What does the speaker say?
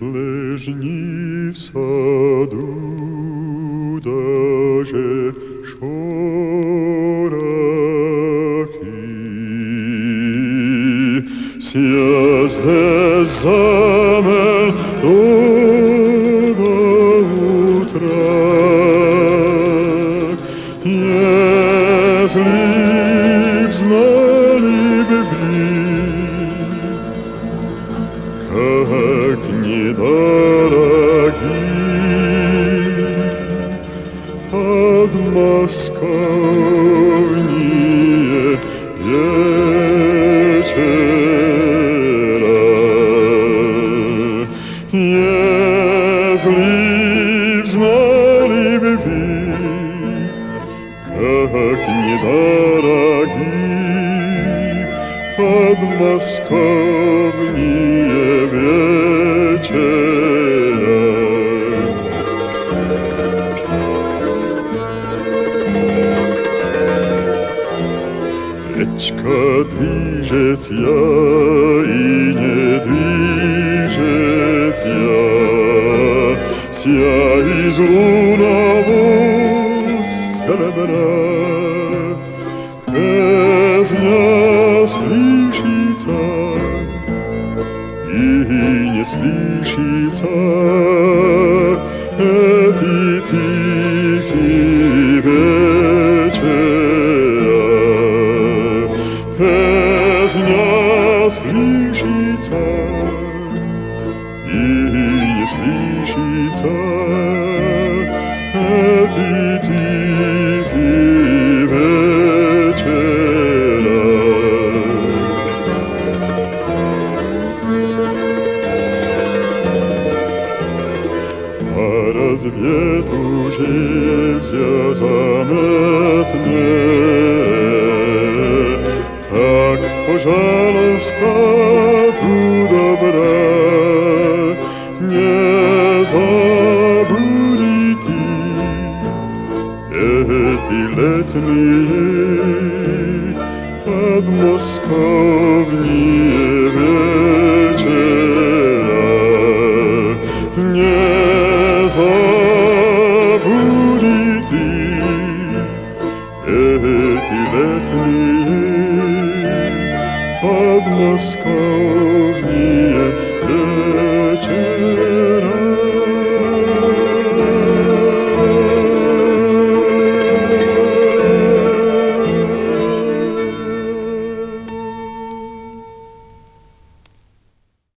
светлые жни в саду, даже шорохи. Съезде замен до утра, если б знали бы как недороги подмосковные вечера. Если б знали бы вы, как недороги подмосковные вечера. Речка движется и не движется, вся из лунного серебра. Песня слышится и не слышится, эти тихие вечера. Песня слышится и не слышится, эти тихие вечера. А рассвет уже вся заметнее, так, пожалуйста, будь добра, не забудьте эти летние подмосковные вечера. Не забудьте эти летние подмосковные